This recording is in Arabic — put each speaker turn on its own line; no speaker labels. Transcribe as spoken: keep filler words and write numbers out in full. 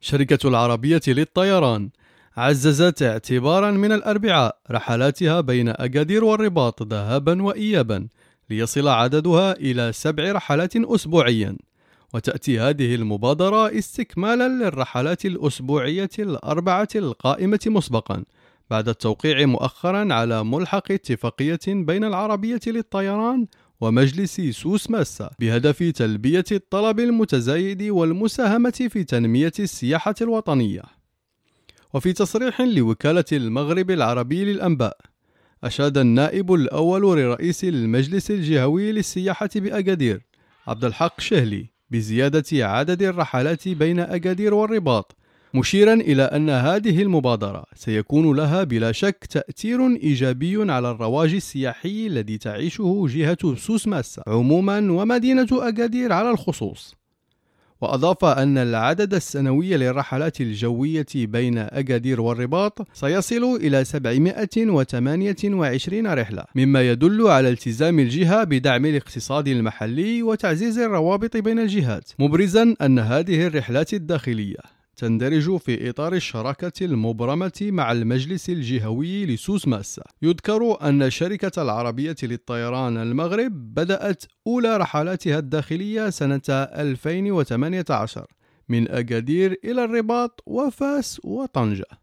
شركة العربية للطيران عززت اعتبارا من الأربعاء رحلاتها بين أكادير والرباط ذهابا وإيابا ليصل عددها إلى سبع رحلات أسبوعيا، وتأتي هذه المبادرة استكمالا للرحلات الأسبوعية الأربعة القائمة مسبقا بعد التوقيع مؤخرا على ملحق اتفاقية بين العربية للطيران ومجلس سوس ماسا بهدف تلبية الطلب المتزايد والمساهمة في تنمية السياحة الوطنية. وفي تصريح لوكالة المغرب العربي للأنباء، أشاد النائب الأول لرئيس المجلس الجهوي للسياحة بأكادير عبد الحق شهلي بزيادة عدد الرحلات بين أكادير والرباط، مشيرا إلى أن هذه المبادرة سيكون لها بلا شك تأثير إيجابي على الرواج السياحي الذي تعيشه جهة سوس ماسا عموما ومدينة أكادير على الخصوص. وأضاف أن العدد السنوي للرحلات الجوية بين أكادير والرباط سيصل إلى سبعمائة وثمانية وعشرين رحلة، مما يدل على التزام الجهة بدعم الاقتصاد المحلي وتعزيز الروابط بين الجهات، مبرزا أن هذه الرحلات الداخلية تندرج في إطار الشراكة المبرمة مع المجلس الجهوي لسوس ماسا. يذكر أن شركة العربية للطيران المغرب بدأت أولى رحلاتها الداخلية سنة ألفين وثمانية عشر من أكادير إلى الرباط وفاس وطنجة.